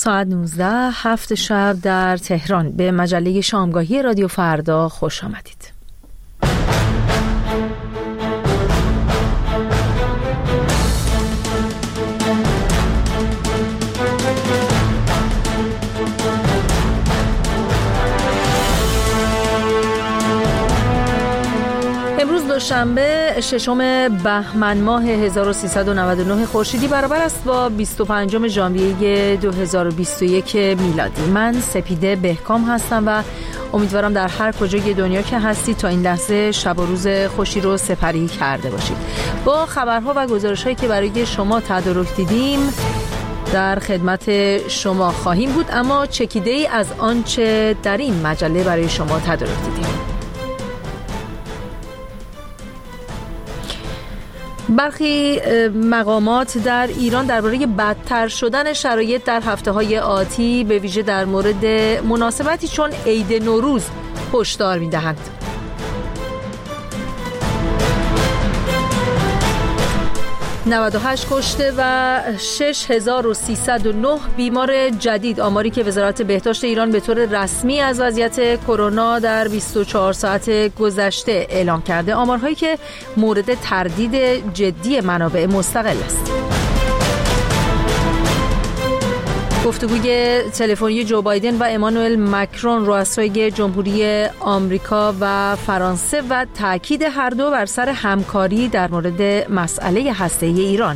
ساعت 19 7 شب در تهران. به مجله شامگاهی رادیو فردا خوش آمدید. امروز دوشنبه 6 بهمن ماه 1399 خورشیدی برابر است با 25 ژانویه 2021 میلادی. من سپیده بهکام هستم و امیدوارم در هر کجای دنیا که هستید تا این لحظه شب و روز خوشی رو سپری کرده باشید. با خبرها و گزارش‌هایی که برای شما تدارک دیدیم در خدمت شما خواهیم بود، اما چکیده‌ای از آنچه در این مجله برای شما تدارک دیدیم. برخی مقامات در ایران درباره بدتر شدن شرایط در هفته‌های آتی به ویژه در مورد مناسبتی چون عید نوروز هشدار می‌دهند. « 98 کشته و 6309 بیمار جدید، آماری که وزارت بهداشت ایران به طور رسمی از وضعیت کرونا در 24 ساعت گذشته اعلام کرده. آمارهایی که مورد تردید جدی منابع مستقل است. گفتگوی تلفنی جو بایدن و امانوئل مکرون رؤسای جمهوری آمریکا و فرانسه و تاکید هر دو بر سر همکاری در مورد مسئله هسته‌ای ایران.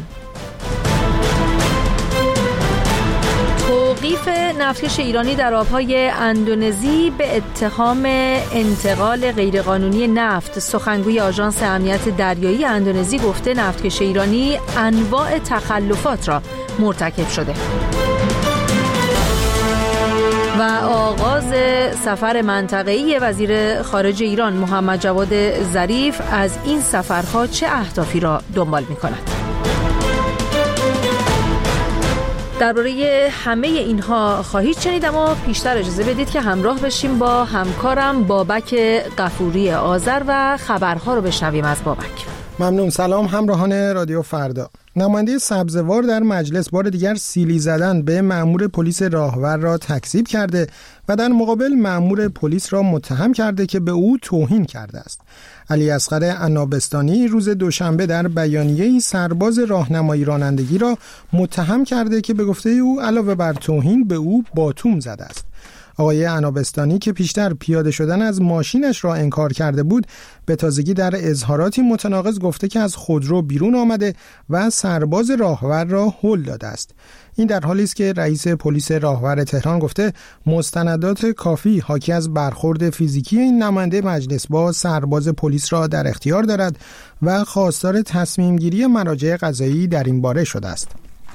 توقیف نفتکش ایرانی در آبهای اندونزی به اتهام انتقال غیرقانونی نفت. سخنگوی آژانس امنیت دریایی اندونزی گفته نفتکش ایرانی انواع تخلفات را مرتکب شده. و آغاز سفر منطقه‌ای وزیر خارجه ایران محمد جواد ظریف از این سفرها چه اهدافی را دنبال می‌کند؟ درباره همه اینها خواهید شنید، اما پیشتر اجازه بدید که همراه بشیم با همکارم بابک غفوری آذر و خبرها رو بشنویم از بابک. ممنون. سلام همراهان رادیو فردا. نماینده سبزوار در مجلس بار دیگر سیلی زدن به مأمور پلیس راهور را تکذیب کرده و در مقابل مأمور پلیس را متهم کرده که به او توهین کرده است. علی اصغر عنابستانی روز دوشنبه در بیانیه‌ای سرباز راهنمایی رانندگی را متهم کرده که به گفته او علاوه بر توهین به او باتوم زده است. آقای عنابستانی که پیشتر پیاده شدن از ماشینش را انکار کرده بود، به تازگی در اظهاراتی متناقض گفته که از خودرو بیرون آمده و سرباز راهور را هل داده است. این در حالی است که رئیس پلیس راهور تهران گفته مستندات کافی حاکی از برخورد فیزیکی این نماینده مجلس با سرباز پلیس را در اختیار دارد و خواستار تصمیم گیری مراجع قضایی در این باره شده است.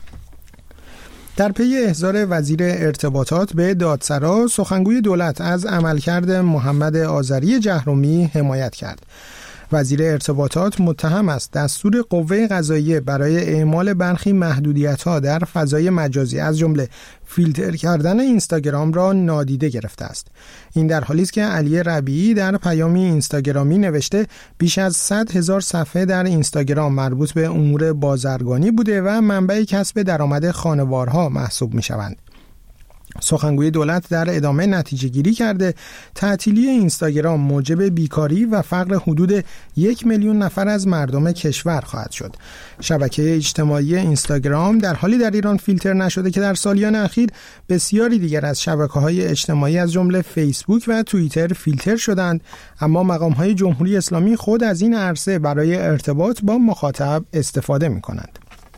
در پی احضار وزیر ارتباطات به دادسرا، سخنگوی دولت از عملکرد محمد آذری جهرومی حمایت کرد. وزیر ارتباطات متهم است دستور قوه قضاییه برای اعمال برخی محدودیت‌ها در فضای مجازی از جمله فیلتر کردن اینستاگرام را نادیده گرفته است. این در حالی است که علی ربیعی در پیامی اینستاگرامی نوشته بیش از 100,000 صفحه در اینستاگرام مربوط به امور بازرگانی بوده و منبع کسب درآمد خانوارها محسوب می‌شوند. سخنگوی دولت در ادامه نتیجه گیری کرده تعطیلی اینستاگرام موجب بیکاری و فقر حدود 1,000,000 نفر از مردم کشور خواهد شد. شبکه اجتماعی اینستاگرام در حالی در ایران فیلتر نشده که در سالیان اخیر بسیاری دیگر از شبکه‌های اجتماعی از جمله فیسبوک و توییتر فیلتر شدند، اما مقام‌های جمهوری اسلامی خود از این عرصه برای ارتباط با مخاطب استفاده می‌کنند.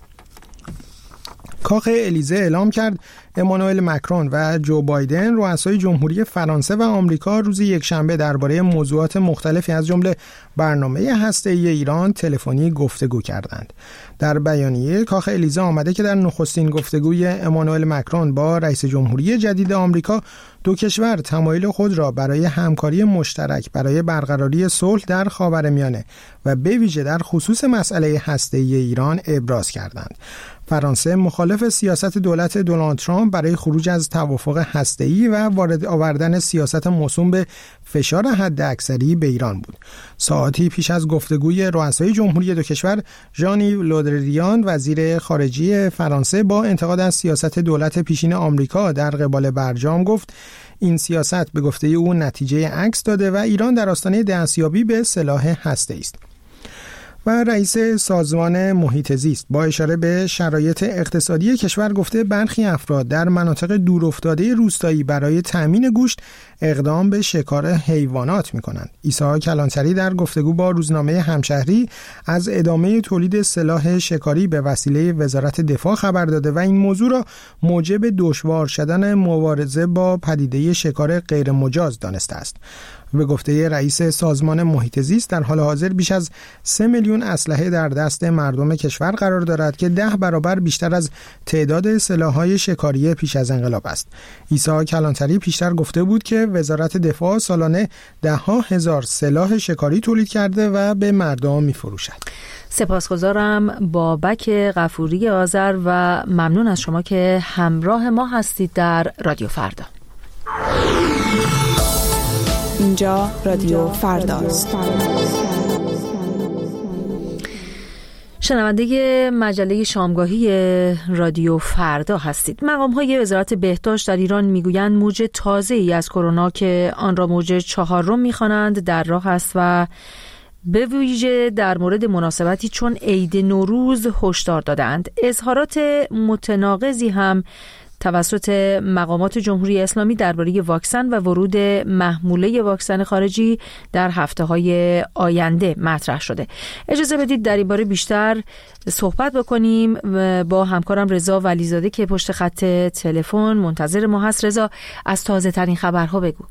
کاخ الیزه اعلام کرد امانوئل مکرون و جو بایدن رؤسای جمهوری فرانسه و آمریکا روز یکشنبه درباره موضوعات مختلفی از جمله برنامه هسته‌ای ایران تلفنی گفتگو کردند. در بیانیه کاخ الیزه آمده که در نخستین گفتگوی امانوئل مکرون با رئیس جمهوری جدید آمریکا دو کشور تمایل خود را برای همکاری مشترک برای برقراری صلح در خاورمیانه و به ویژه در خصوص مسئله هسته‌ای ایران ابراز کردند. فرانسه مخالف سیاست دولت دونالد ترامپ برای خروج از توافق هسته‌ای و وارد آوردن سیاست موسوم به فشار حداکثری به ایران بود. ساعتی پیش از گفتگوی رؤسای جمهوری دو کشور، ژان-یو لودریان وزیر خارجه فرانسه با انتقاد از سیاست دولت پیشین آمریکا در قبال برجام گفت این سیاست به گفته او نتیجه عکس داده و ایران در آستانه دستیابی به سلاح هسته‌ای است. و رئیس سازمان محیط زیست با اشاره به شرایط اقتصادی کشور گفته برخی افراد در مناطق دورافتاده روستایی برای تأمین گوشت اقدام به شکار حیوانات می‌کنند. عیسی کلانتری در گفتگو با روزنامه همشهری از ادامه تولید سلاح شکاری به وسیله وزارت دفاع خبر داده و این موضوع را موجب دشوار شدن مبارزه با پدیده شکار غیر مجاز دانسته است. به گفته رئیس سازمان محیط زیست در حال حاضر بیش از 3 میلیون اسلحه در دست مردم کشور قرار دارد که 10 برابر بیشتر از تعداد سلاح‌های شکاری پیش از انقلاب است. عیسی کلانتری پیشتر گفته بود که وزارت دفاع سالانه 10,000 سلاح شکاری تولید کرده و به مردم می‌فروشد. سپاسگزارم بابک غفوری آذر و ممنون از شما که همراه ما هستید در رادیو فردا. اینجا رادیو فرداست. شنونده مجله شامگاهی رادیو فردا هستید. مقام‌های وزارت بهداشت در ایران میگویند موج تازه‌ای از کرونا که آن را موج 4 می‌خوانند در راه است و به ویژه در مورد مناسبتی چون عید نوروز هشدار دادند. اظهارات متناقضی هم توسط مقامات جمهوری اسلامی درباره واکسن و ورود محموله واکسن خارجی در هفته‌های آینده مطرح شده. اجازه بدید در این باره بیشتر صحبت بکنیم با همکارم رضا ولیزاده که پشت خط تلفن منتظر ما هست. رضا، از تازه ترین خبرها بگو.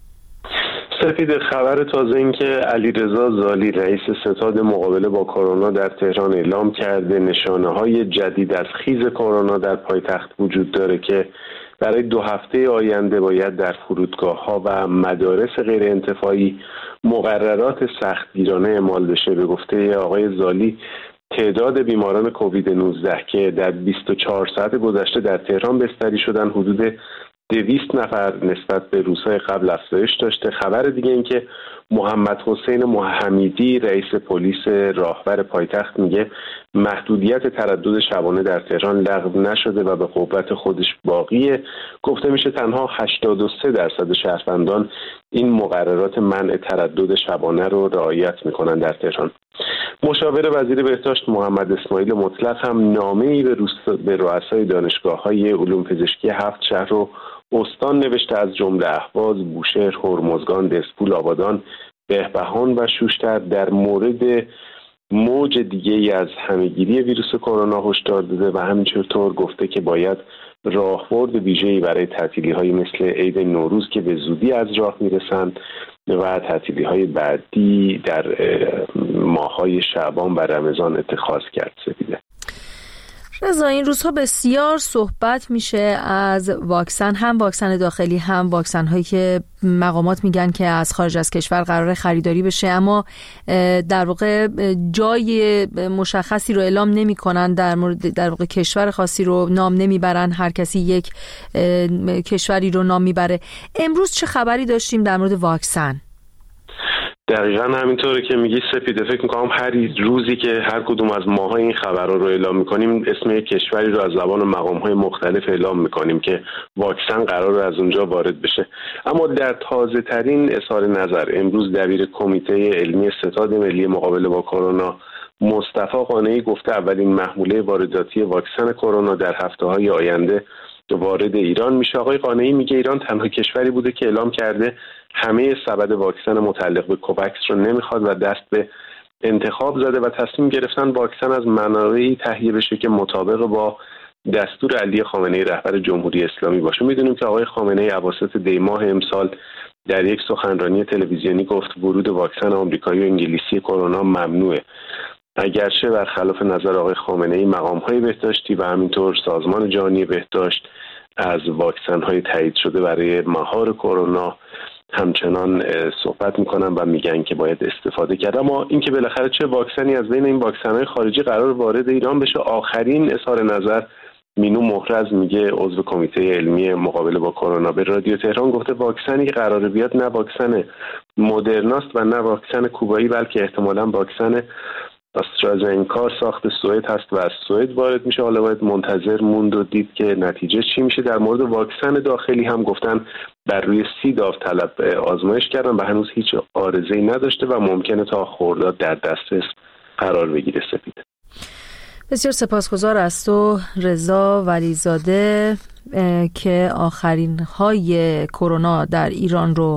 سپید، خبر تازه این که علیرضا زالی رئیس ستاد مقابله با کرونا در تهران اعلام کرده نشانه‌های جدید از خیز کرونا در پایتخت وجود داره که برای 2 هفته آینده باید در فرودگاه‌ها و مدارس غیر انتفاعی مقررات سختگیرانه اعمال بشه. به گفته آقای زالی تعداد بیماران کووید 19 که در 24 ساعت گذشته در تهران بستری شدن حدود 200 نفر نسبت به روزهای قبل افزایش داشته. خبر دیگه این که محمد حسین حمیدی رئیس پلیس راهور پایتخت میگه محدودیت تردد شبانه در تهران لغو نشده و به قوت خودش باقیه. گفته میشه تنها 83% شهروندان این مقررات منع تردد شبانه رو رعایت میکنن در تهران. مشاور وزیر بهداشت محمد اسماعیل مطلق هم نامه‌ای به رؤسای دانشگاه‌های علوم پزشکی 7 شهر رو استان نوشته، از جمله اهواز، بوشهر، هرمزگان، دسپول، آبادان، بهبهان و شوشتر در مورد موج دیگه‌ای از همه‌گیری ویروس کرونا هشدار داده و همینطور گفته که باید راهبرد ویژه‌ای برای تعطیلی‌های مثل عید نوروز که به زودی از راه میرسند و تعطیلی‌های بعدی در ماه‌های شعبان و رمضان اتخاذ کرد. سپیده رضا، این روزها بسیار صحبت میشه از واکسن، هم واکسن داخلی هم واکسن هایی که مقامات میگن که از خارج از کشور قرار خریداری بشه، اما در واقع جای مشخصی رو اعلام نمیکنن، در واقع کشور خاصی رو نام نمیبرن، هر کسی یک کشوری رو نام میبره. امروز چه خبری داشتیم در مورد واکسن؟ دقیقا همینطوره که میگی سپیده. فکر میکنم هر روزی که هر کدوم از ماها این خبرها رو اعلام میکنیم اسم یک کشوری رو از زبان مقامهای مختلف اعلام میکنیم که واکسن قرار از اونجا وارد بشه. اما در تازه ترین اظهار نظر امروز دبیر کمیته علمی ستاد ملی مقابله با کرونا مصطفی قانعی گفته اولین محموله وارداتی واکسن کرونا در هفته‌های آینده وارد ایران میشه. آقای قانعی میگه ایران تنها کشوری بوده که اعلام کرده همه سبد واکسن متعلق به کووکس رو نمیخواد و دست به انتخاب زده و تصمیم گرفتن واکسن از منابعی تهیه بشه که مطابق با دستور علی خامنه‌ای رهبر جمهوری اسلامی باشه. میدونیم که آقای خامنه‌ای اواسط دی ماه امسال در یک سخنرانی تلویزیونی گفت ورود واکسن آمریکایی و انگلیسی کرونا ممنوعه. اگرچه برخلاف نظر آقای خامنه‌ای مقام‌های بهداشتی و همینطور سازمان جهانی بهداشت از واکسن‌های تایید شده برای مهار کرونا همچنان صحبت میکنن و میگن که باید استفاده کرد. اما اینکه بالاخره چه واکسنی از بین این واکسن‌های خارجی قرار وارد ایران بشه، آخرین اظهار نظر مینو محرز میگه عضو کمیته علمی مقابله با کرونا به رادیو تهران گفته واکسنی که قراره بیاد نه واکسن مدرناست و نه واکسن کوبایی، بلکه احتمالاً واکسن آسترازنکا ساخت سوئد هست و از سوئد وارد میشه. حالا باید منتظر موند و دید که نتیجه چی میشه. در مورد واکسن داخلی هم گفتن بر روی 30 داوطلب آزمایش کردن و هنوز هیچ عارضه‌ای نداشته و ممکنه تا خرداد در دسترس قرار بگیره. سپید، بسیار سپاسگزار از تو رضا ولیزاده که آخرین های کرونا در ایران رو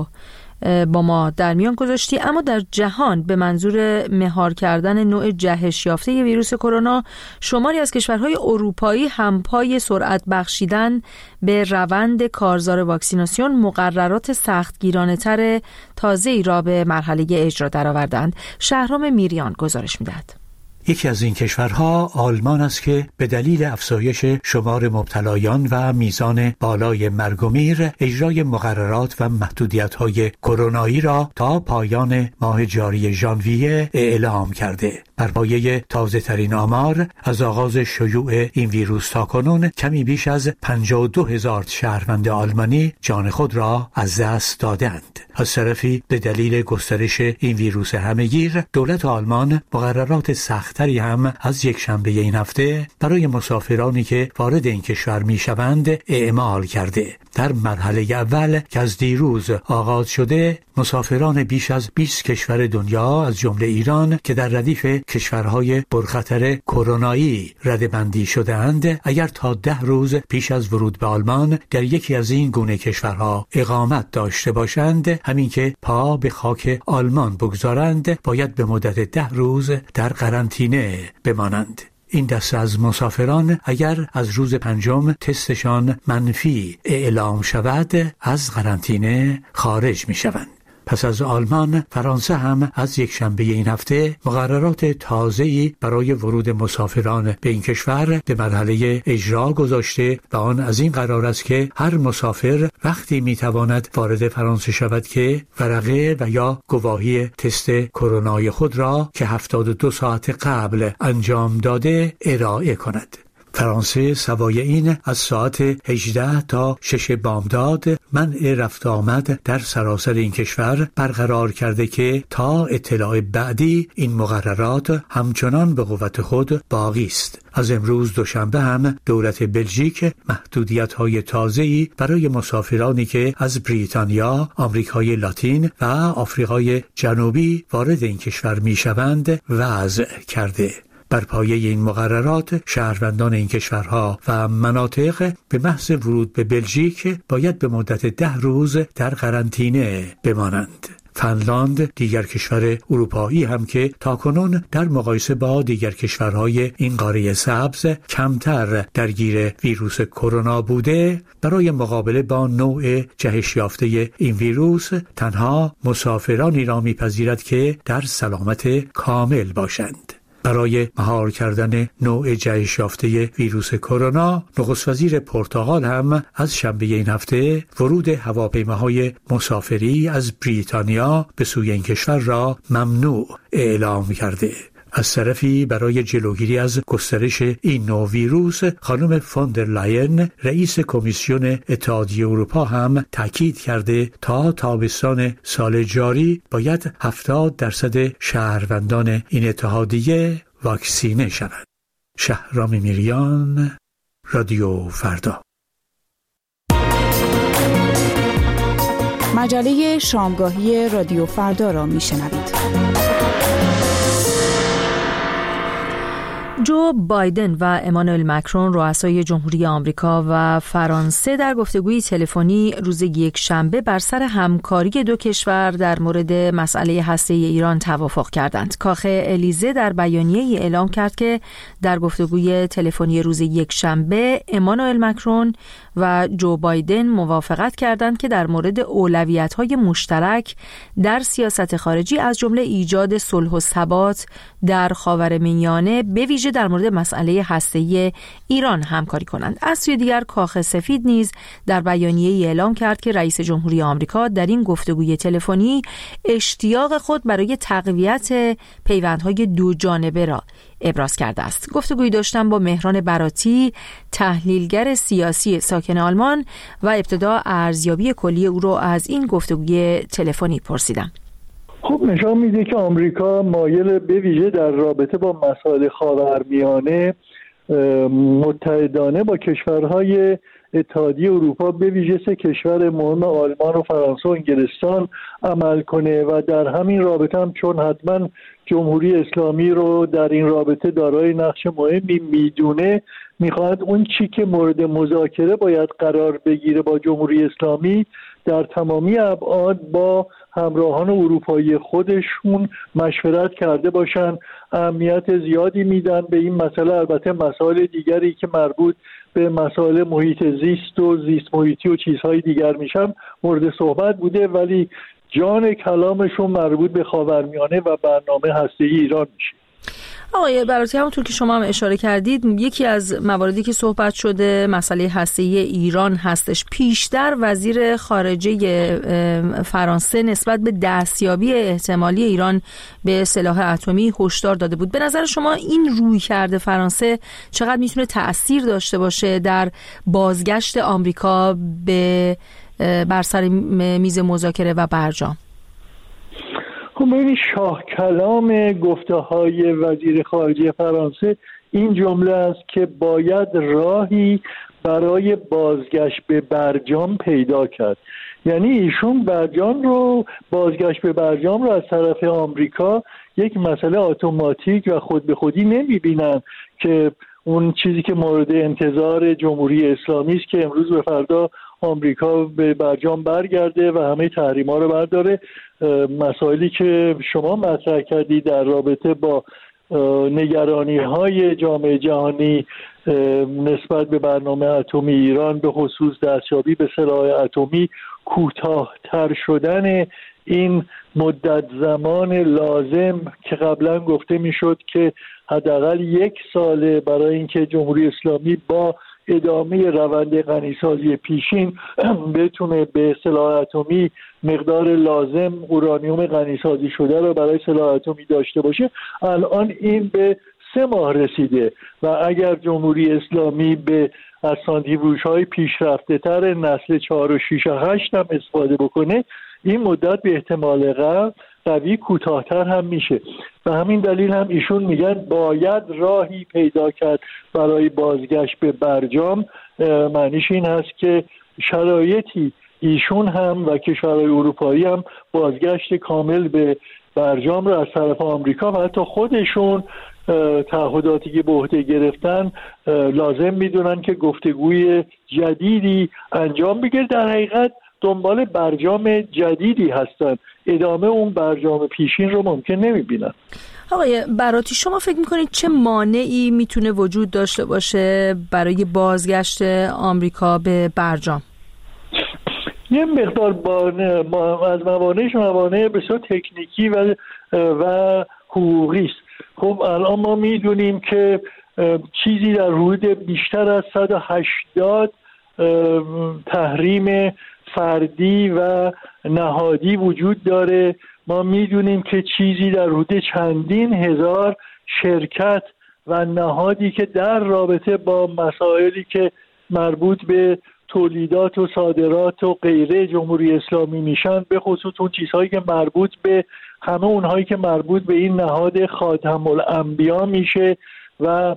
با ما در میان گذاشتی. اما در جهان به منظور مهار کردن نوع جهش یافته ویروس کرونا، شماری از کشورهای اروپایی هم پای سرعت بخشیدن به روند کارزار واکسیناسیون مقررات سختگیرانه‌تر تازه‌ای را به مرحله اجرا درآوردند. شهرام میریان گزارش می‌دهد. یکی از این کشورها آلمان است که به دلیل افزایش شمار مبتلایان و میزان بالای مرگ و میر اجرای مقررات و محدودیت‌های کرونایی را تا پایان ماه جاری ژانویه اعلام کرده. بر پایه تازه‌ترین آمار از آغاز شیوع این ویروس تاکنون کمی بیش از 52,000 شهروند آلمانی جان خود را از دست دادند. از طرفی به دلیل گسترش این ویروس همه‌گیر، دولت آلمان مقررات سخت‌تری هم از یکشنبه این هفته برای مسافرانی که وارد این کشور می‌شوند اعمال کرده. در مرحله اول که از دیروز آغاز شده، مسافران بیش از 20 کشور دنیا از جمله ایران که در ردیف کشورهای پرخطر کرونایی رده‌بندی شده‌اند، اگر تا 10 روز پیش از ورود به آلمان در یکی از این گونه کشورها اقامت داشته باشند، همین که پا به خاک آلمان بگذارند، باید به مدت 10 روز در قرنطینه بمانند. این دسته از مسافران اگر از روز 5 تستشان منفی اعلام شود، از قرنطینه خارج می شوند. پس از آلمان، فرانسه هم از یکشنبه این هفته مقررات تازه‌ای برای ورود مسافران به این کشور به مرحله اجرا گذاشته و آن از این قرار است که هر مسافر وقتی میتواند وارد فرانسه شود که ورقه و یا گواهی تست کرونای خود را که 72 ساعت قبل انجام داده ارائه کند. فرانسه سوای این از ساعت 18 تا 6 بامداد منع رفت آمد در سراسر این کشور برقرار کرده که تا اطلاع بعدی این مقررات همچنان به قوت خود باقی است. از امروز دوشنبه هم دولت بلژیک محدودیت‌های تازه‌ای برای مسافرانی که از بریتانیا، آمریکای لاتین و آفریقای جنوبی وارد این کشور می‌شوند وضع کرده. بر پایه این مقررات، شهروندان این کشورها و مناطق به محض ورود به بلژیک باید به مدت 10 روز در قرنطینه بمانند. فنلاند، دیگر کشور اروپایی هم که تاکنون در مقایسه با دیگر کشورهای این قاره سبز کمتر درگیر ویروس کرونا بوده، برای مقابله با نوع جهش یافته این ویروس تنها مسافرانی را می‌پذیرد که در سلامت کامل باشند. برای مهار کردن نوع جهش یافته ویروس کرونا، نخست وزیر پرتغال هم از شنبه این هفته ورود هواپیماهای مسافری از بریتانیا به سوی این کشور را ممنوع اعلام کرده. از طرفی برای جلوگیری از گسترش این نوع ویروس، خانم فوندر لاین رئیس کمیسیون اتحادیه اروپا هم تاکید کرده تا تابستان سال جاری باید 70% شهروندان این اتحادیه واکسینه شوند. شهرام میریان، رادیو فردا. مجله شامگاهی رادیو فردا را میشنوید. جو بایدن و امانوئل مکرون رؤسای جمهوری آمریکا و فرانسه در گفتگوی تلفنی روز یکشنبه بر سر همکاری دو کشور در مورد مسئله هسته‌ای ایران توافق کردند. کاخ الیزه در بیانیه‌ای اعلام کرد که در گفتگوی تلفنی روز یکشنبه امانوئل مکرون و جو بایدن موافقت کردند که در مورد اولویت‌های مشترک در سیاست خارجی از جمله ایجاد صلح و ثبات در خاورمیانه به ویژه ویژه در مورد مسئله هسته‌ای ایران همکاری کنند. از سوی دیگر کاخ سفید نیز در بیانیه‌ای اعلام کرد که رئیس جمهوری آمریکا در این گفتگوی تلفنی اشتیاق خود برای تقویت پیوندهای دو جانبه را ابراز کرده است. گفتگویی داشتم با مهران براتی، تحلیلگر سیاسی ساکن آلمان، و ابتدا ارزیابی کلی او را از این گفتگوی تلفنی پرسیدم. خب نشان میده که آمریکا مایل به ویژه در رابطه با مسائل خاورمیانه متحدانه با کشورهای اتحادیه اروپا، به ویژه 3 کشور مهم آلمان و فرانسه و انگلستان عمل کنه و در همین رابطه هم چون حتما جمهوری اسلامی رو در این رابطه دارای نقش مهمی میدونه، میخواهد اون چی که مورد مذاکره باید قرار بگیره با جمهوری اسلامی در تمامی ابعاد با همراهان اروپایی خودشون مشورت کرده باشن. اهمیت زیادی میدن به این مسئله. البته مسائل دیگری که مربوط به مسائل محیط زیست و زیست محیطی و چیزهای دیگر میشن مورد صحبت بوده، ولی جان کلامشون مربوط به خاورمیانه و برنامه هسته‌ای ایران میشه. آقای براتی، همونطور که شما هم اشاره کردید، یکی از مواردی که صحبت شده مسئله هسته‌ای ایران هستش. پیشتر وزیر خارجه فرانسه نسبت به دستیابی احتمالی ایران به سلاح اتمی هشدار داده بود. به نظر شما این رویکرد فرانسه چقدر میتونه تأثیر داشته باشه در بازگشت آمریکا بر سر میز مذاکره و برجام؟ خب ببینید، شاه کلام گفته‌های وزیر خارجه فرانسه این جمله است که باید راهی برای بازگشت به برجام پیدا کرد. یعنی ایشون بازگشت به برجام رو از طرف آمریکا یک مسئله اتوماتیک و خود به خودی نمی‌بینن که اون چیزی که مورد انتظار جمهوری اسلامی است که امروز به فردا آمریکا به برجام برگرده و همه تحریم‌ها رو برداره. مسائلی که شما مطرح کردید در رابطه با نگرانی‌های جامعه جهانی نسبت به برنامه اتمی ایران، به خصوص دستیابی به سلاح اتمی، کوتاه‌تر شدن این مدت زمان لازم که قبلا گفته میشد که حداقل 1 سال برای اینکه جمهوری اسلامی با ادامه روند غنیسازی پیشین بتونه به سلاح اتمی مقدار لازم اورانیوم غنیسازی شده رو برای سلاح اتمی داشته باشه، الان این به 3 ماه رسیده و اگر جمهوری اسلامی به از سانتریفیوژهای پیشرفته تر نسل 4 و 6 و 8 هم استفاده بکنه، این مدت به احتمال قوی کوتاه‌تر هم میشه. به همین دلیل هم ایشون میگن باید راهی پیدا کرد برای بازگشت به برجام. معنیش این هست که شرایطی ایشون هم و کشورهای اروپایی هم بازگشت کامل به برجام رو از طرف آمریکا و حتی خودشون تعهداتی که به عهده گرفتن لازم میدونن که گفتگوی جدیدی انجام بگیره. در حقیقت دنبال برجام جدیدی هستن، ادامه اون برجام پیشین رو ممکن نمیبینن. آقای براتی، شما فکر میکنید چه مانعی میتونه وجود داشته باشه برای بازگشت آمریکا به برجام؟ یه مقدار از موانع بسیار تکنیکی و حقوقی است. خب الان ما میدونیم که چیزی در حدود بیشتر از 180 تحریم فردی و نهادی وجود داره. ما میدونیم که چیزی در حدود چندین هزار شرکت و نهادی که در رابطه با مسائلی که مربوط به تولیدات و صادرات و غیره جمهوری اسلامی میشن، به خصوص اون چیزهایی که مربوط به همه اونهایی که مربوط به این نهاد خاتم الانبیا میشه و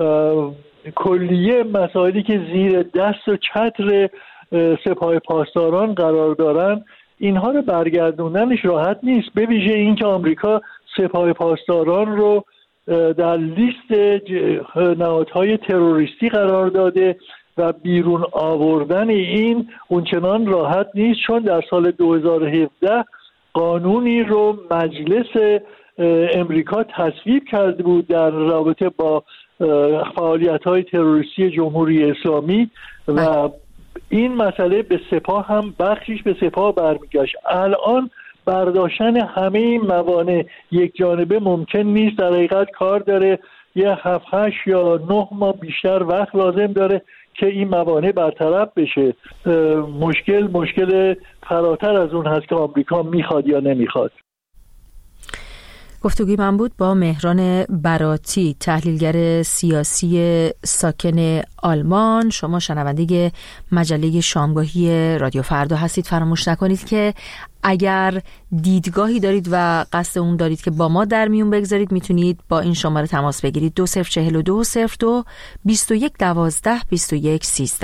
کلیه مسائلی که زیر دست و چتر سپاه پاسداران قرار دارن، اینها رو برگردوندنش راحت نیست. به ویژه این که آمریکا سپاه پاسداران رو در لیست نهادهای تروریستی قرار داده و بیرون آوردن این اونچنان راحت نیست، چون در سال 2017 قانونی رو مجلس امریکا تصویب کرده بود در رابطه با فعالیت‌های تروریستی جمهوری اسلامی و این مسئله به سپاه هم بخشیش به سپاه برمیگشت. الان برداشتن همه این موانع یک جانبه ممکن نیست. در حقیقت کار داره یه 7-8 یا 9 ماه بیشتر وقت لازم داره که این موانع برطرف بشه. مشکل فراتر از اون هست که آمریکا میخواد یا نمیخواد. گفتگوی من بود با مهران براتی، تحلیلگر سیاسی ساکن آلمان. شما شنونده مجله شامگاهی رادیو فردا هستید. فراموش نکنید که اگر دیدگاهی دارید و قصد اون دارید که با ما در میون بگذارید، میتونید با این شماره تماس بگیرید 2042 02 21 12 21 13.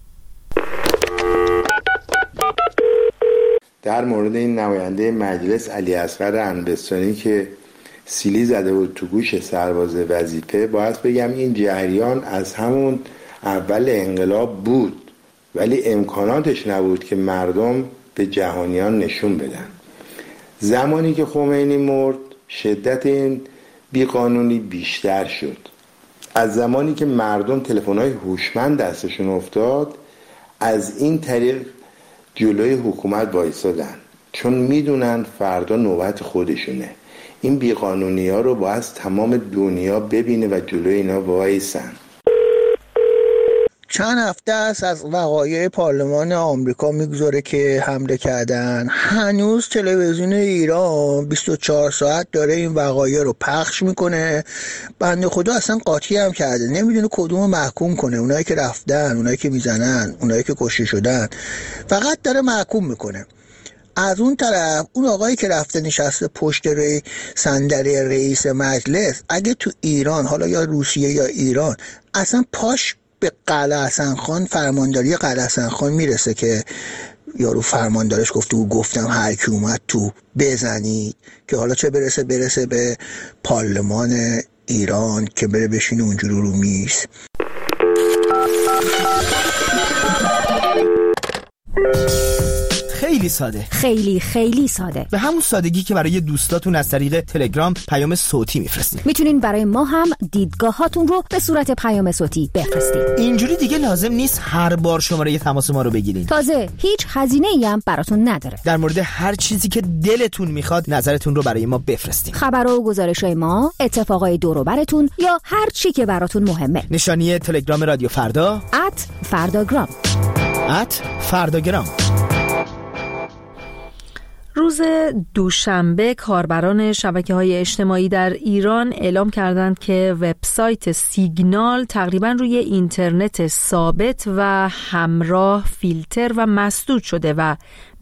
در مورد این نماینده مجلس علی اصغر انبستانی که سیلی زده بود تو گوش سرباز وظیفه، باید بگم این جریان از همون اول انقلاب بود، ولی امکاناتش نبود که مردم به جهانیان نشون بدن. زمانی که خمینی مرد شدت این بیقانونی بیشتر شد. از زمانی که مردم تلفن‌های هوشمند دستشون افتاد، از این طریق جلوی حکومت وایسادن، چون میدونن فردا نوبت خودشونه. این بیقانونی‌ها رو باید تمام دنیا ببینه و جلوی اینا وایسن. چند هفته است از وقایع پارلمان آمریکا میگذاره که حمله کردن. هنوز تلویزیون ایران 24 ساعت داره این وقایع رو پخش میکنه. بنده خدا اصلا قاطی هم کرده، نمیدونه کدومو محکوم کنه. اونایی که رفتن، اونایی که میزنن، اونایی که کشته شدن، فقط داره محکوم میکنه. از اون طرف اون آقایی که رفته نشسته پشت صندلی رئیس مجلس، اگه تو ایران، حالا یا روسیه یا ایران، اصلا پاش به قلعه حسن خان، فرمانداری قلعه حسن خان میرسه که یارو فرماندارش گفتم هر کی اومد تو بزنید، که حالا چه برسه به پارلمان ایران که بره بشینه اونجوری رو میز. خیلی ساده، خیلی ساده، به همون سادگی که برای دوستاتون از طریق تلگرام پیام صوتی میفرستین. میتونین برای ما هم دیدگاهاتون رو به صورت پیام صوتی بفرستین. اینجوری دیگه لازم نیست هر بار شماره تماس ما رو بگیرین. تازه هیچ هزینه‌ای هم براتون نداره. در مورد هر چیزی که دلتون میخواد نظرتون رو برای ما بفرستین. خبرها و گزارش‌های ما، اتفاقای دور و براتون یا هر چی که براتون مهمه. نشانی تلگرام رادیو فردا @فرداگرام. @فرداگرام. روز دوشنبه کاربران شبکه‌های اجتماعی در ایران اعلام کردند که وبسایت سیگنال تقریباً روی اینترنت ثابت و همراه فیلتر و مسدود شده و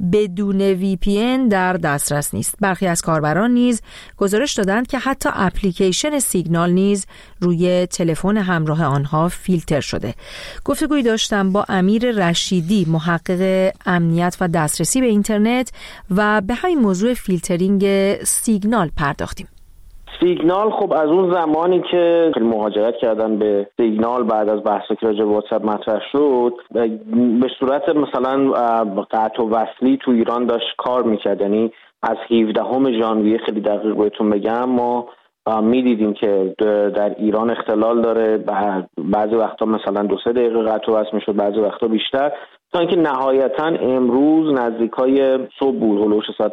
بدون VPN در دسترس نیست. برخی از کاربران نیز گزارش دادند که حتی اپلیکیشن سیگنال نیز روی تلفن همراه آنها فیلتر شده. گفتگویی داشتم با امیر رشیدی، محقق امنیت و دسترسی به اینترنت، و به همین موضوع فیلترینگ سیگنال پرداختیم. سیگنال خب از اون زمانی که مهاجرت کردن به سیگنال بعد از بحثی که راجع به واتساپ مطرح شد، به صورت مثلا قطع و وصلی تو ایران داشت کار میکرد. یعنی از 17 ژانویه خیلی دقیق بهتون بگم ما میدیدیم که در ایران اختلال داره. بعضی وقتا مثلا 2-3 دقیقه قطع و وصل میشد، بعضی وقتا بیشتر، تا اینکه نهایتا امروز نزدیکای صبح بود، هلوش ساعت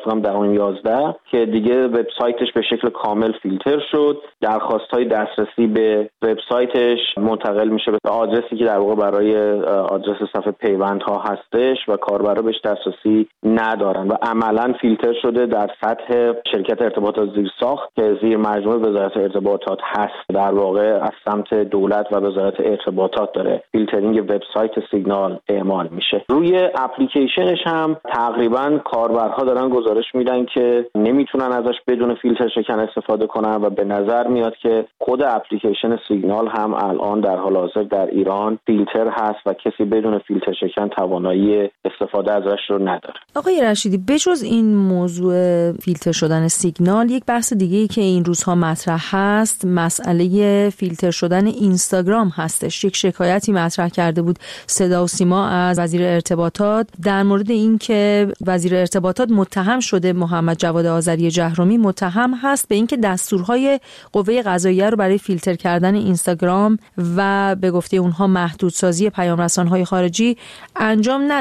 10-11 که دیگه وبسایتش به شکل کامل فیلتر شد. درخواست‌های دسترسی به وبسایتش منتقل میشه به آدرسی که در واقع برای آدرس صفحه پیوندها هستش و کاربرا بهش دسترسی ندارن و عملاً فیلتر شده در سطح شرکت ارتباطات زیرساخت که زیر مجموعه وزارت ارتباطات هست. در واقع از سمت دولت و وزارت ارتباطات داره فیلترینگ وبسایت سیگنال اعمال میشه. روی اپلیکیشنش هم تقریبا کاربرها دارن گزارش میدن که نمیتونن ازش بدون فیلتر شکن استفاده کنن و به نظر میاد که خود اپلیکیشن سیگنال هم الان در حال حاضر در ایران فیلتر هست و کسی بدون فیلتر شکن توانایی استفاده ازش رو نداره. آقای رشیدی، بجز این موضوع فیلتر شدن سیگنال، یک بحث دیگه‌ای که این روزها مطرح هست مسئله فیلتر شدن اینستاگرام هستش. یک شکایتی مطرح کرده بود صدا و سیما از وزیر ارتباطات در مورد این که وزیر ارتباطات متهم شده، محمد جواد آذری جهرومی متهم هست به اینکه دستورهای قوه قضاییه رو برای فیلتر کردن اینستاگرام و به گفته اونها محدودسازی پیام رسان‌های خارجی انجام نداده.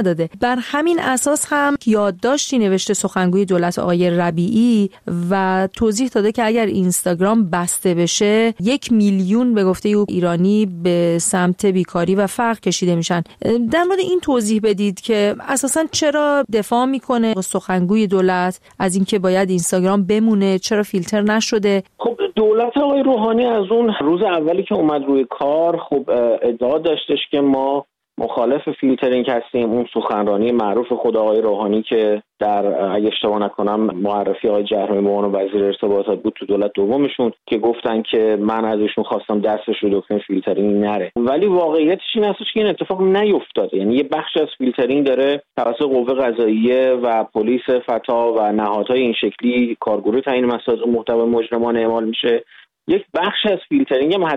بر همین اساس هم یادداشتی نوشته سخنگوی دولت آقای ربیعی و توضیح داده که اگر اینستاگرام بسته بشه 1 میلیون به گفته او ایرانی به سمت بیکاری و فقر کشیده میشن. در مورد این توضیح بدید که اساساً چرا دفاع میکنه سخنگوی دولت از اینکه باید اینستاگرام بمونه، چرا فیلتر نشده؟ خب دولت آقای روحانی از اون روز اولی که اومد روی کار خب ادعا داشتش که ما مخالف فیلترینگ هستیم. اون سخنرانی معروف خود آقای روحانی که در اگه اشتباه نکنم معرفی آقای جهرمی به عنوان وزیر ارتباطات بود تو دولت دومشون که گفتن که من از ایشون خواستم دستش رو دکمه فیلترینگ نره، ولی واقعیتش این هستش که این اتفاق نیفتاده. یعنی یه بخش از فیلترینگ داره توسط قوه قضاییه و پلیس فتا و نهادهای این شکلی کارگروه تعیین مسائل محتوای مجرمانه اعمال میشه. یک بخش از فیلترینگ هم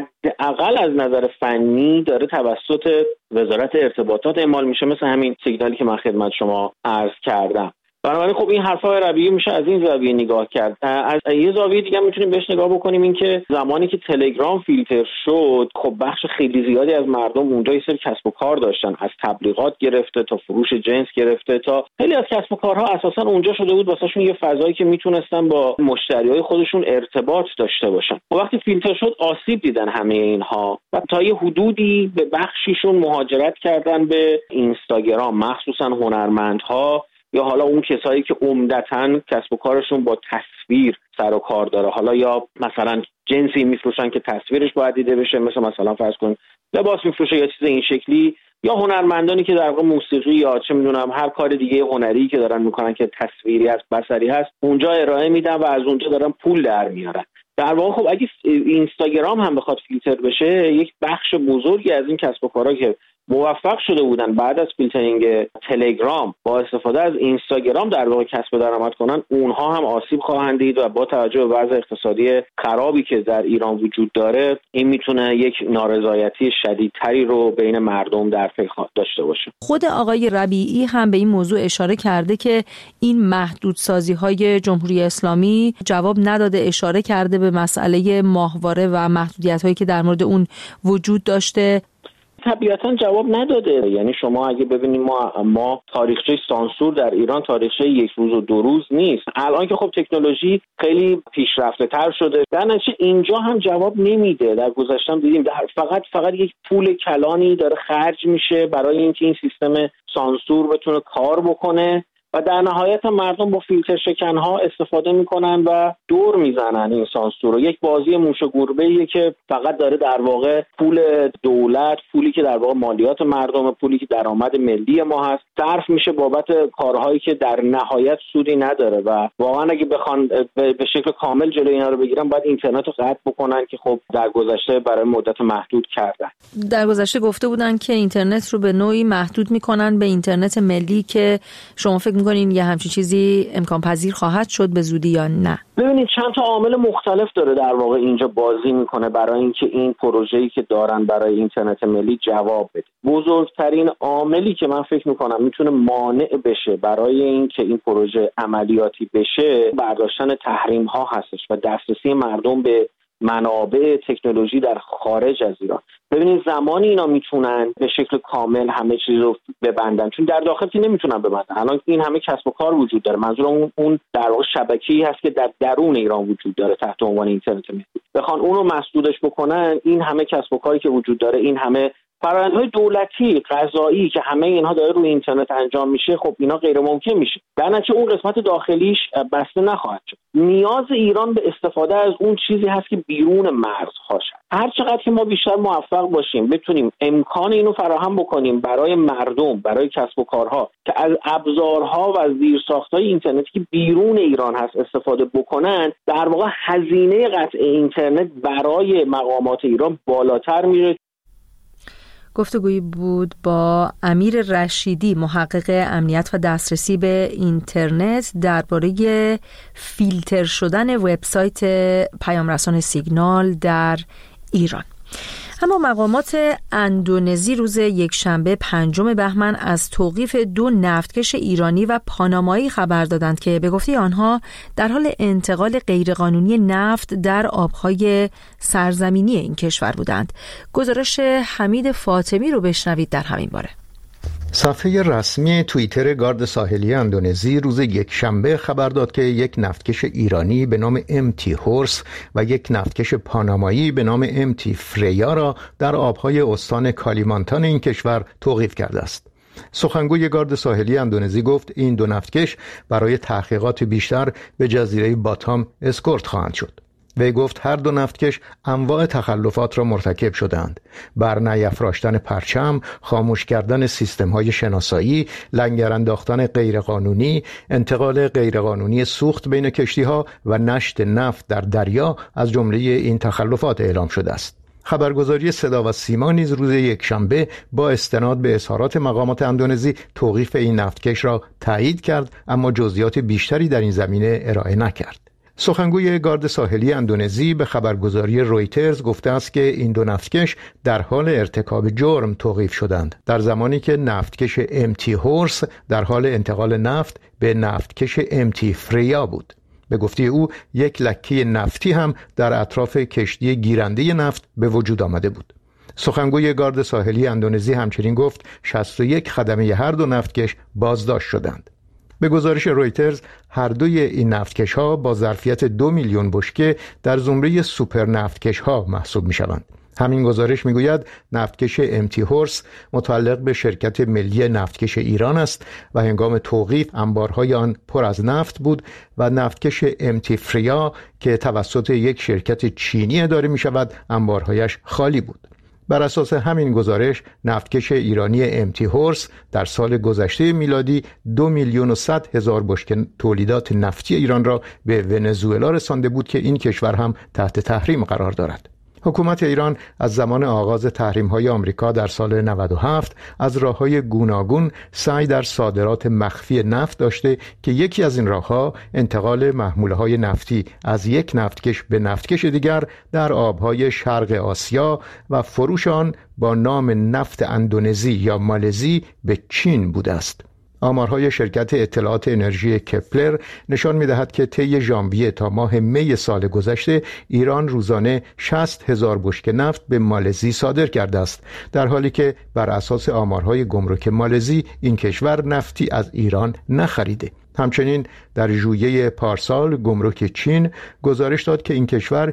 حداقل از نظر فنی داره توسط وزارت ارتباطات اعمال میشه، مثل همین سیگنالی که من خدمت شما عرض کردم. بنابراین خب این حرفای ربیعی میشه از این زاویه نگاه کرد. از یه زاویه دیگه میتونیم بهش نگاه بکنیم، این که زمانی که تلگرام فیلتر شد خب بخش خیلی زیادی از مردم اونجا یه سری کسب و کار داشتن، از تبلیغات گرفته تا فروش جنس گرفته تا خیلی از کسب و کارها اساسا اونجا شده بود واسهشون یه فضایی که میتونستن با مشتریای خودشون ارتباط داشته باشن. و وقتی فیلتر شد آسیب دیدن همه اینها و تا یه حدودی به بخشیشون مهاجرت کردن به اینستاگرام، مخصوصا هنرمندها یا حالا اون کسایی که عمدتاً کسب و کارشون با تصویر سر و کار داره، حالا یا مثلا جنسی میفروشن که تصویرش باید دیده بشه، مثلا فرض کن لباس میفروشه یا چیز این شکلی، یا هنرمندانی که در واقع موسیقی یا چه میدونم هر کار دیگه هنری که دارن میکنن که تصویری هست بصری هست اونجا ارائه میدن و از اونجا دارن پول در میارن. در واقع خب اگه اینستاگرام هم بخواد فیلتر بشه، یک بخش بزرگی از این کسب و کارها که موفق شده بودن بعد از فیلترینگ تلگرام با استفاده از اینستاگرام در واقع کسب درآمد کنن، اونها هم آسیب خواهند دید و با توجه به وضع اقتصادی خرابی که در ایران وجود داره این میتونه یک نارضایتی شدیدتری رو بین مردم در پی داشته باشه. خود آقای ربیعی هم به این موضوع اشاره کرده که این محدودسازی‌های جمهوری اسلامی جواب نداده، اشاره کرده به مسئله ماهواره و محدودیت‌هایی که در مورد اون وجود داشته. طبیعتاً جواب نداده. یعنی شما اگه ببینید ما تاریخچه سانسور در ایران تاریخچه 1 روز و 2 روز نیست. الان که خب تکنولوژی خیلی پیشرفته تر شده، در نتیجه اینجا هم جواب نمیده. در گذشته هم دیدیم فقط یک پول کلانی داره خرج میشه برای اینکه این سیستم سانسور بتونه کار بکنه و در نهایت هم مردم با فیلتر شکنها استفاده میکنن و دور میزنن این سانسور رو. یک بازی موش و گربه‌ایه که فقط داره در واقع پول دولت، پولی که در واقع مالیات مردم، پولی که درآمد ملی ما هست صرف میشه بابت کارهایی که در نهایت سودی نداره و واقعا اگه بخوان به شکل کامل جلوی اینا رو بگیرن باید اینترنت رو قطع بکنن که خب در گذشته برای مدت محدود کردن. در گذشته گفته بودن که اینترنت رو به نوعی محدود میکنن به اینترنت ملی، که شما فکر میکنین یه همچین چیزی امکان پذیر خواهد شد به زودی یا نه؟ ببینید چند تا عامل مختلف داره در واقع اینجا بازی میکنه برای اینکه این پروژه‌ای که دارن برای اینترنت ملی جواب بده. بزرگترین عاملی که من فکر میکنم میتونه مانع بشه برای اینکه این پروژه عملیاتی بشه برداشتن تحریم ها هستش و دسترسی مردم به منابع تکنولوژی در خارج از ایران. ببینید زمانی اینا میتونن به شکل کامل همه چیز رو ببندن، چون در داخل که نمیتونن ببندن. الان این همه کسب و کار وجود داره، منظور اون در واقع شبکه‌ای هست که در درون ایران وجود داره تحت عنوان اینترنت ملی. بخوان اون رو مسدودش بکنن، این همه کسب و کاری که وجود داره، این همه فرآیندهای دولتی، قضایی که همه اینها داره روی اینترنت انجام میشه، خب اینا غیر ممکن میشه. در نتیجه اون قسمت داخلیش بسته نخواهد شد. نیاز ایران به استفاده از اون چیزی هست که بیرون مرزهاش هست. هر چقدر که ما بیشتر موفق باشیم بتونیم امکان اینو فراهم بکنیم برای مردم، برای کسب و کارها که از ابزارها و از زیرساخت‌های اینترنتی که بیرون ایران هست استفاده بکنن، در واقع هزینه قطع اینترنت برای مقامات ایران بالاتر میره. گفتگویی بود با امیر رشیدی، محقق امنیت و دسترسی به اینترنت، درباره فیلتر شدن وبسایت پیامرسان سیگنال در ایران. اما مقامات اندونزی روز یکشنبه 5 بهمن از توقیف 2 نفتکش ایرانی و پانامایی خبر دادند که به گفته آنها در حال انتقال غیرقانونی نفت در آبهای سرزمینی این کشور بودند. گزارش حمید فاطمی رو بشنوید در همین باره. صفحه رسمی توییتر گارد ساحلی اندونزی روز یکشنبه خبر داد که یک نفتکش ایرانی به نام MT هورس و یک نفتکش پانامایی به نام MT فریا را در آبهای استان کالیمانتان این کشور توقیف کرده است. سخنگوی گارد ساحلی اندونزی گفت این دو نفتکش برای تحقیقات بیشتر به جزیره باتام اسکورت خواهند شد. وی گفت هر دو نفتکش انواع تخلفات را مرتکب شدند: بر نیافراشتن پرچم، خاموش کردن سیستم‌های شناسایی، لنگر انداختن غیرقانونی، انتقال غیرقانونی سوخت بین کشتی‌ها و نشت نفت در دریا از جمله این تخلفات اعلام شده است. خبرگزاری صدا و سیما نیز روز یکشنبه با استناد به اظهارات مقامات اندونزی توقیف این نفتکش را تایید کرد، اما جزئیات بیشتری در این زمینه ارائه نکرد. سخنگوی گارد ساحلی اندونزی به خبرگزاری رویترز گفته است که این دو نفتکش در حال ارتکاب جرم توقیف شدند، در زمانی که نفتکش MT هورس در حال انتقال نفت به نفتکش MT فریا بود. به گفته او یک لکه نفتی هم در اطراف کشتی گیرنده نفت به وجود آمده بود. سخنگوی گارد ساحلی اندونزی همچنین گفت 61 خدمه هر دو نفتکش بازداشت شدند. به گزارش رویترز هر دوی این نفتکش ها با ظرفیت 2 میلیون بشکه در زمره سوپر نفتکش ها محسوب می شوند. همین گزارش می گوید نفتکش MT هورس متعلق به شرکت ملی نفتکش ایران است و هنگام توقیف انبارهای آن پر از نفت بود و نفتکش MT فریا که توسط یک شرکت چینی اداره می شود انبارهایش خالی بود. بر اساس همین گزارش نفتکش ایرانی MT هورس در سال گذشته میلادی 2,100,000 بشکه تولیدات نفتی ایران را به ونزوئلا رسانده بود که این کشور هم تحت تحریم قرار دارد. حکومت ایران از زمان آغاز تحریم‌های آمریکا در سال 97 از راه‌های گوناگون سعی در صادرات مخفی نفت داشته که یکی از این راه‌ها انتقال محموله‌های نفتی از یک نفتکش به نفتکش دیگر در آب‌های شرق آسیا و فروش آن با نام نفت اندونزی یا مالزی به چین بوده است. آمارهای شرکت اطلاعات انرژی کپلر نشان می‌دهد که طی ژانویه تا ماه می سال گذشته ایران روزانه 60,000 بشکه نفت به مالزی صادر کرده است، در حالی که بر اساس آمارهای گمرک مالزی این کشور نفتی از ایران نخریده. همچنین در ژوئیه پارسال گمرک چین گزارش داد که این کشور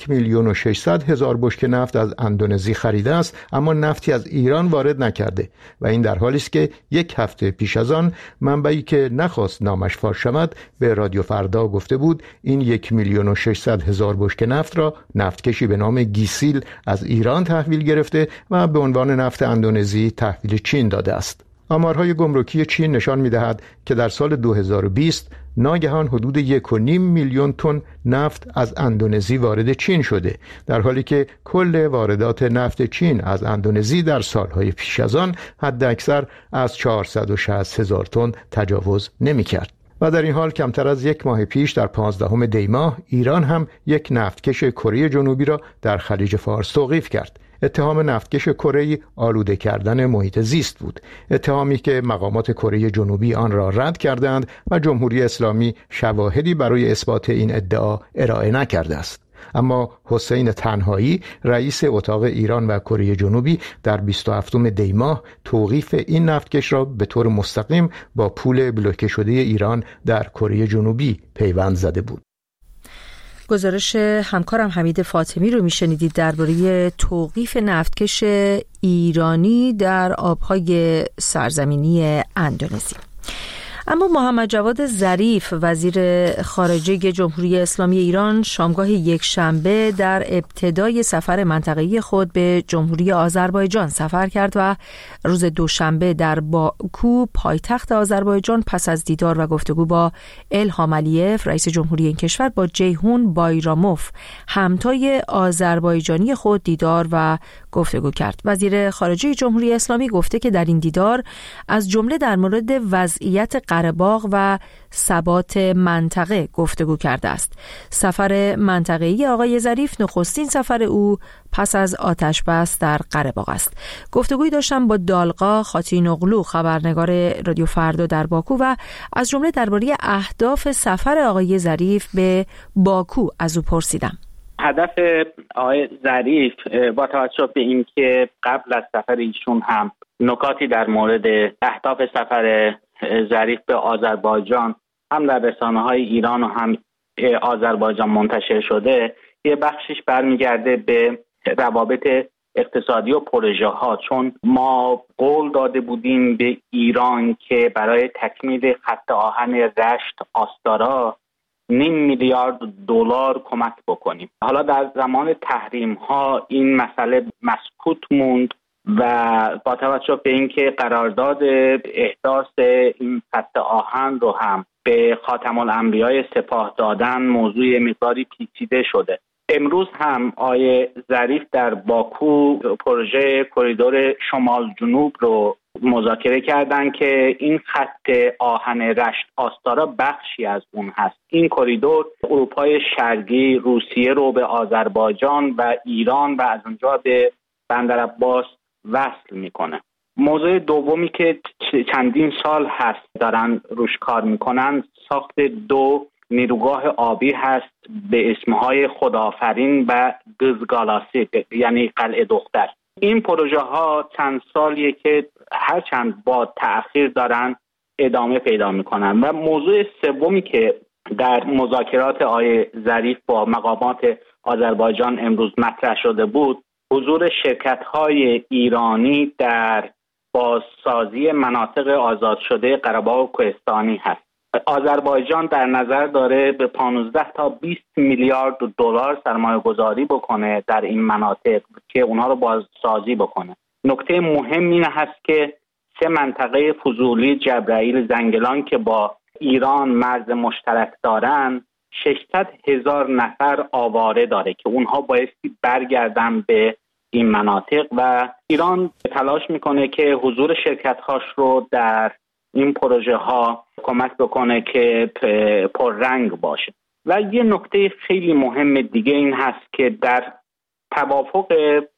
1,600,000 بشکه نفت از اندونزی خریده است، اما نفتی از ایران وارد نکرده و این در حالی است که یک هفته پیش از آن منبعی که نخواست نامش فاش شود به رادیو فردا گفته بود این 1,600,000 بشکه نفت را نفتکشی به نام گیسیل از ایران تحویل گرفته و به عنوان نفت اندونزی تحویل چین داده است. آمارهای گمرکی چین نشان می‌دهد که در سال 2020 ناگهان حدود 1.5 میلیون تن نفت از اندونزی وارد چین شده، در حالی که کل واردات نفت چین از اندونزی در سالهای پیش از آن حداکثر از 460,000 تن تجاوز نمی‌کرد. و در این حال کمتر از یک ماه پیش در 15 دی ماه ایران هم یک نفتکش کره جنوبی را در خلیج فارس توقیف کرد. اتهام نفتکش کره‌ای آلوده کردن محیط زیست بود، اتهامی که مقامات کره جنوبی آن را رد کردند و جمهوری اسلامی شواهدی برای اثبات این ادعا ارائه نکرده است. اما حسین تنهایی رئیس اتاق ایران و کره جنوبی در 27 دی ماه توقیف این نفتکش را به طور مستقیم با پول بلوکه شده ایران در کره جنوبی پیوند زده بود. گزارش همکارم حمید فاطمی رو میشنیدید درباره توقیف نفتکش ایرانی در آبهای سرزمینی اندونزی. اما محمد جواد ظریف وزیر خارجه جمهوری اسلامی ایران شامگاه یکشنبه در ابتدای سفر منطقه‌ای خود به جمهوری آذربایجان سفر کرد و روز دوشنبه در باکو پایتخت آذربایجان پس از دیدار و گفتگو با الهام علیف رئیس جمهوری این کشور با جیهون بایراموف همتای آذربایجانی خود دیدار و گفتگو کرد. وزیر خارجه جمهوری اسلامی گفته که در این دیدار از جمله در مورد وضعیت قره‌باغ و ثبات منطقه گفتگو کرده است. سفر منطقه‌ای آقای ظریف نخستین سفر او پس از آتش بس در قره‌باغ است. گفتگویی داشتم با دالقا خاتینوغلو خبرنگار رادیو فردا در باکو و از جمله درباره اهداف سفر آقای ظریف به باکو از او پرسیدم. هدف آقای ظریف با توجه به اینکه قبل از سفر ایشون هم نکاتی در مورد اهداف سفر ظریف به آذربایجان هم در رسانه‌های ایران و هم آذربایجان منتشر شده، یه بخشش برمیگرده به روابط اقتصادی و پروژه ها، چون ما قول داده بودیم به ایران که برای تکمیل خط آهن رشت آستارا 9 میلیارد دلار کمک بکنیم. حالا در زمان تحریم ها این مسئله مسکوت موند و با توجه به اینکه قرارداد احداث این خط آهن رو هم به خاتم الانبیاء سپاه دادن موضوع مقداری پیچیده شده. امروز هم آقای ظریف در باکو پروژه کریدور شمال جنوب رو مذاکره کردن که این خط آهن رشت آستارا بخشی از اون هست. این کریدور اروپای شرقی روسیه رو به آذربایجان و ایران و از اونجا به بندرعباس وصل میکنه. موضوع دومی که چندین سال هست دارن روش کار میکنن ساخت 2 نیروگاه آبی هست به اسمهای خدافرین و قزگالاسی، یعنی قلعه دختر. این پروژه ها چند سالیه که هرچند با تأخیر دارن ادامه پیدا میکنن. و موضوع سومی که در مذاکرات آقای ظریف با مقامات آذربایجان امروز مطرح شده بود، حضور شرکت‌های ایرانی در بازسازی مناطق آزاد شده قره‌باغ و کوهستانی هست. آذربایجان در نظر داره به 15 تا 20 میلیارد دلار سرمایه گذاری بکنه در این مناطق که اونها رو بازسازی بکنه. نکته مهم این هست که 3 منطقه فضولی، جبرائیل، زنگلان که با ایران مرز مشترک دارن 600,000 نفر آواره داره که اونها بایستی برگردن به این مناطق و ایران تلاش میکنه که حضور شرکت‌هاش رو در این پروژه ها کمک بکنه که پررنگ باشه. و یه نکته خیلی مهم دیگه این هست که در توافق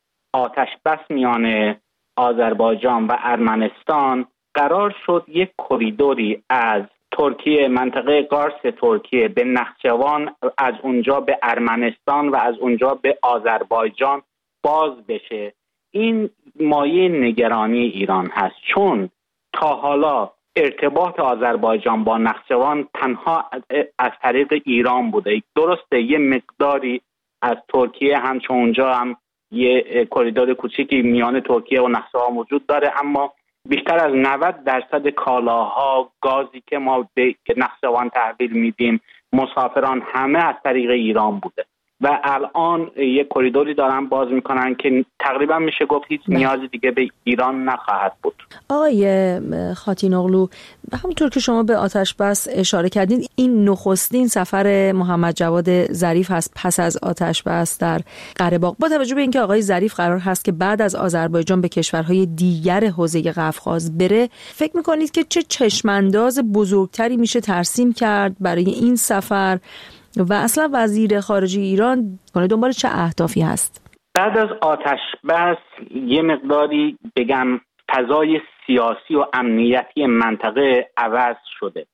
آتش بس میان آذربایجان و ارمنستان قرار شد یک کریدوری از ترکیه، منطقه قارس ترکیه به نخچوان، از اونجا به ارمنستان و از اونجا به آذربایجان باز بشه. این مایه نگرانی ایران هست، چون تا حالا ارتباط آذربایجان با نخچوان تنها از طریق ایران بوده. درسته یه مقداری از ترکیه هم، چون اونجا هم یه کریدور کوچیکی میان ترکیه و نخچوان وجود داره، اما بیشتر از 90% کالاها، گازی که ما به نخچوان تحویل میدیم، مسافران همه از طریق ایران بوده و الان یک کریدوری دارن باز میکنن که تقریبا میشه گفت هیچ نیازی دیگه به ایران نخواهد بود. آقای خاتینوغلو، همونطور که شما به آتش بس اشاره کردین، این نخستین سفر محمد جواد ظریف هست پس از آتش بس در قره‌باغ. با توجه به اینکه آقای ظریف قرار هست که بعد از آذربایجان به کشورهای دیگر حوزه قفقاز بره، فکر میکنید که چه چشمانداز بزرگتری میشه ترسیم کرد برای این سفر و اصلا وزیر خارجه ایران دنبال چه اهدافی هست؟ بعد از آتش بس یه مقداری بگم فضای سیاسی و امنیتی منطقه عوض شده.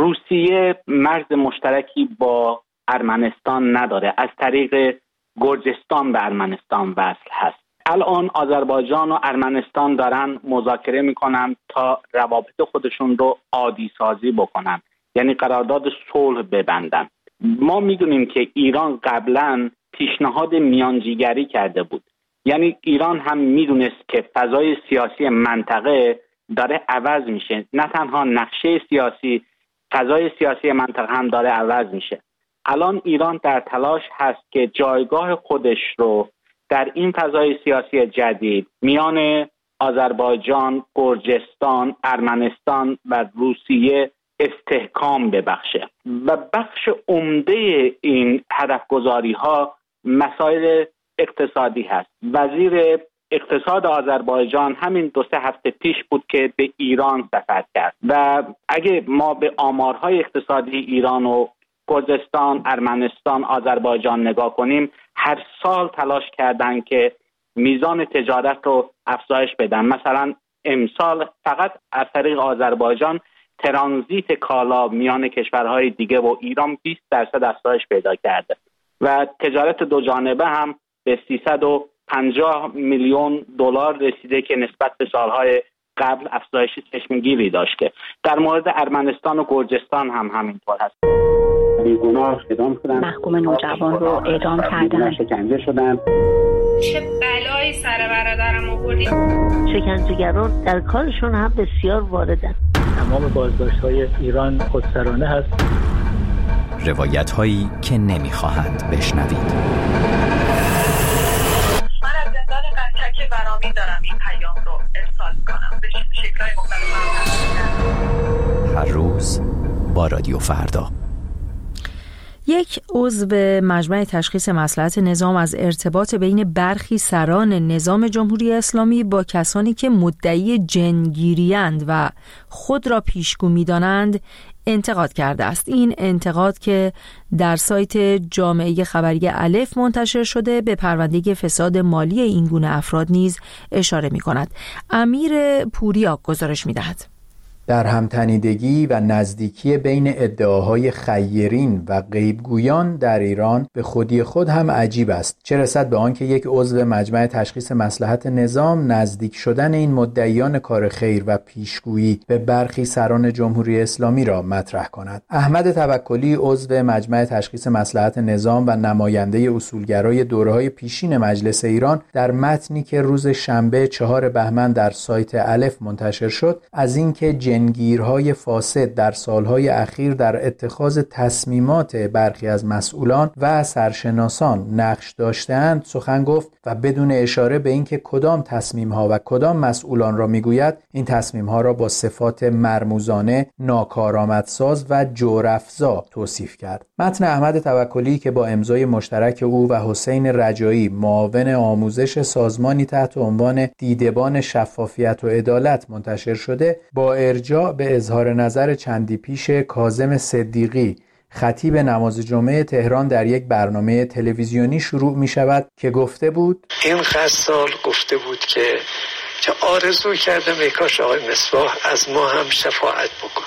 روسیه مرز مشترکی با ارمنستان نداره، از طریق گرجستان به ارمنستان وصل هست. الان آذربایجان و ارمنستان دارن مذاکره میکنن تا روابط خودشون رو عادی سازی بکنن، یعنی قرارداد صلح ببندن. ما میدونیم که ایران قبلا پیشنهاد میانجیگری کرده بود، یعنی ایران هم میدونست که فضای سیاسی منطقه داره عوض میشه، نه تنها نقشه سیاسی، فضای سیاسی منطقه هم داره عوض میشه. الان ایران در تلاش هست که جایگاه خودش رو در این فضای سیاسی جدید میان آذربایجان، گرجستان، ارمنستان و روسیه استحکام ببخشه و بخش عمده این هدفگذاری ها مسائل اقتصادی هست. وزیر اقتصاد آذربایجان همین 2-3 هفته پیش بود که به ایران سفر کرد و اگه ما به آمارهای اقتصادی ایران و گرجستان، ارمنستان، آذربایجان نگاه کنیم، هر سال تلاش کردن که میزان تجارت رو افزایش بدن. مثلا امسال فقط از طریق آذربایجان ترانزیت کالا میان کشورهای دیگه و ایران 20% افزایش پیدا کرده و تجارت دو جانبه هم به 350 میلیون دلار رسیده که نسبت به سالهای قبل افزایش چشمگیری داشته. در مورد ارمنستان و گرجستان هم همینطور هست. بیگناه اعدام شدن، محکوم نوجوان رو اعدام کردن، شکنجه شدن. چه بلایی سر برادرم آوردید. شکنجهگران در کارشون هم بسیار واردن. تمام بازداشت‌های ایران خودسرانه هست. روایت‌هایی که نمی‌خواهند بشنوید. من از زندان قنچک برامی دارم این پیام رو ارسال کنم به شکل‌های مختلف. هر روز با رادیو فردا. یک عضو مجمع تشخیص مصلحت نظام از ارتباط بین برخی سران نظام جمهوری اسلامی با کسانی که مدعی جنگیری‌اند و خود را پیشگو می‌دانند انتقاد کرده است. این انتقاد که در سایت جامعه خبری الف منتشر شده به پرونده فساد مالی این گونه افراد نیز اشاره می‌کند. امیر پوریا گزارش می‌دهد. در همتنیدگی و نزدیکی بین ادعاهای خیرین و غیبگویان در ایران به خودی خود هم عجیب است، چه رسد به آنکه یک عضو مجمع تشخیص مصلحت نظام نزدیک شدن این مدعیان کار خیر و پیشگویی به برخی سران جمهوری اسلامی را مطرح کند. احمد توکلی عضو مجمع تشخیص مصلحت نظام و نماینده اصولگرای دوره‌های پیشین مجلس ایران در متنی که روز شنبه 4 بهمن در سایت الف منتشر شد از اینکه جنگیرهای فاسد در سالهای اخیر در اتخاذ تصمیمات برخی از مسئولان و سرشناسان نقش داشته‌اند سخن گفت و بدون اشاره به اینکه کدام تصمیم‌ها و کدام مسئولان را میگوید، این تصمیم‌ها را با صفات مرموزانه، ناکارآمدساز و جورافزا توصیف کرد. متن احمد توکلی که با امضای مشترک او و حسین رجایی معاون آموزش سازمانی تحت عنوان دیدبان شفافیت و عدالت منتشر شده، با ارجاع به اظهار نظر چندی پیش کاظم صدیقی خطیب نماز جمعه تهران در یک برنامه تلویزیونی شروع می شود که گفته بود: این غسال گفته بود که آرزو کردم ای کاش آقای مصباح از ما هم شفاعت بکنه.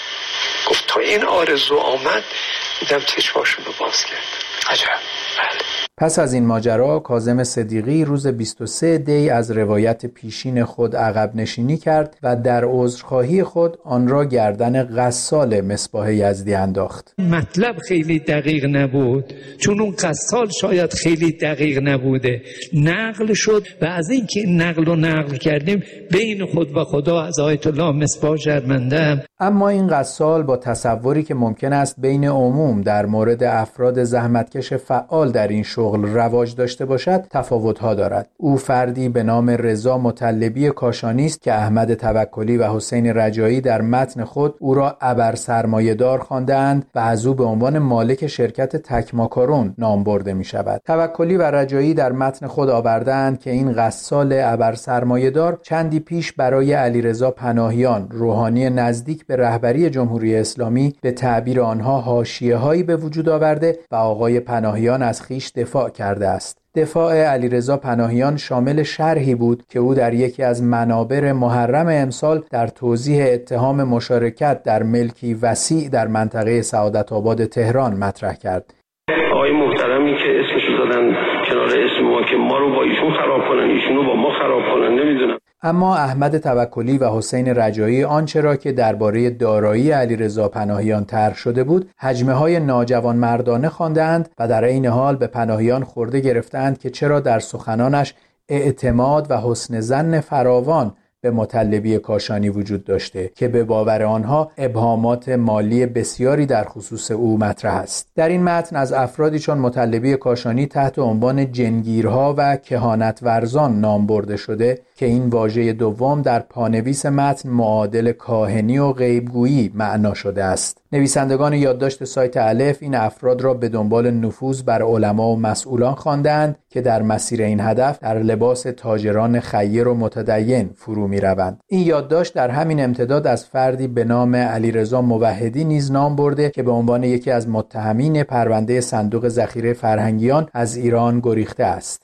گفت تا این آرزو آمد دیدم چشماشون رو باز کرد. عجب. بله. پس از این ماجرا کاظم صدیقی روز 23 دی از روایت پیشین خود عقب نشینی کرد و در عذرخواهی خود آن را گردن غسال مصباح یزدی انداخت. مطلب خیلی دقیق نبود، چون اون غسال شاید خیلی دقیق نبوده، نقل شد و از اینکه این نقل کردیم بین خود و خدا از آیت الله مصباح شرمنده‌ام. اما این غسال با تصوری که ممکن است بین عموم در مورد افراد زحمتکش فعال در این شغل رواج داشته باشد تفاوت‌ها دارد. او فردی به نام رضا مطلبی کاشانی است که احمد توکلی و حسین رجایی در متن خود او را ابر سرمایه‌دار خوانده‌اند و از او به عنوان مالک شرکت تکماکارون نام برده می شود. توکلی و رجایی در متن خود آورده‌اند که این غسال ابر سرمایه‌دار چندی پیش برای علیرضا پناهیان، روحانی نزدیک به رهبری جمهوری اسلامی، به تعبیر آنها حاشیه‌هایی به وجود آورده و آقای پناهیان از خیش دفاع کرده است. دفاع علیرضا پناهیان شامل شرحی بود که او در یکی از منابر محرم امسال در توضیح اتهام مشارکت در ملکی وسیع در منطقه سعادت آباد تهران مطرح کرد. آقای محترمی که اسمشو دادن کنار اسم ما که ما رو با ایشون خراب کنن، ایشونو با ما خراب کنن، نمیدونم. اما احمد توکلی و حسین رجایی آنچه را که درباره دارایی علیرضا پناهیان طرح شده بود هجمه‌های ناجوانمردانه خواندند و در این حال به پناهیان خورده گرفتند که چرا در سخنانش اعتماد و حسن ظن فراوان به مطلبی کاشانی وجود داشته که به باور آنها ابهامات مالی بسیاری در خصوص او مطرح است. در این متن از افرادی چون مطلبی کاشانی تحت عنوان جنگیرها و کهانت ورزان نام برده شده که این واژه دوم در پانویس متن معادل کاهنی و غیبگویی معنا شده است. نویسندگان یادداشت سایت الف این افراد را به دنبال نفوذ بر علما و مسئولان خواندند که در مسیر این هدف در لباس تاجران خیر و متدین فرو می‌روند. این یادداشت در همین امتداد از فردی به نام علیرضا موحدی نیز نام برده که به عنوان یکی از متهمین پرونده صندوق ذخیره فرهنگیان از ایران گریخته است.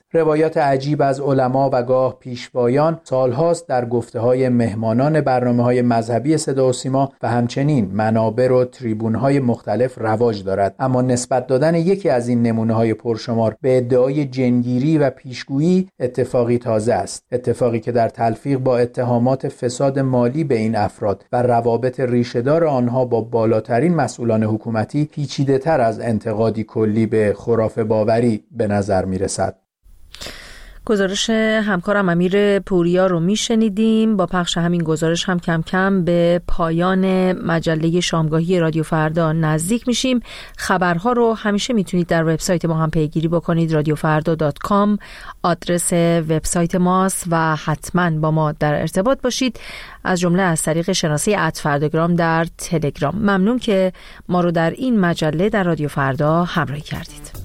روایات عجیب از علما و گاه پیشوایان سالهاست در گفته‌های مهمانان برنامه‌های مذهبی صدا و سیما و همچنین منابر و تریبون‌های مختلف رواج دارد، اما نسبت دادن یکی از این نمونه‌های پرشمار به ادعای جنگیری و پیشگویی اتفاقی تازه است، اتفاقی که در تلفیق با اتهامات فساد مالی به این افراد و روابط ریشه‌دار آنها با بالاترین مسئولان حکومتی پیچیده‌تر از انتقادی کلی به خرافه باوری به نظر می‌رسد. گزارش همکارم امیر پوریا رو میشنیدیم. با پخش همین گزارش هم کم کم به پایان مجله شامگاهی رادیو فردا نزدیک میشیم. خبرها رو همیشه میتونید در وبسایت ما هم پیگیری بکنید، radiofarda.com آدرس وبسایت ماست و حتما با ما در ارتباط باشید، از جمله از طریق شناسه @فرداگرام در تلگرام. ممنون که ما رو در این مجله در رادیو فردا همراهی کردید.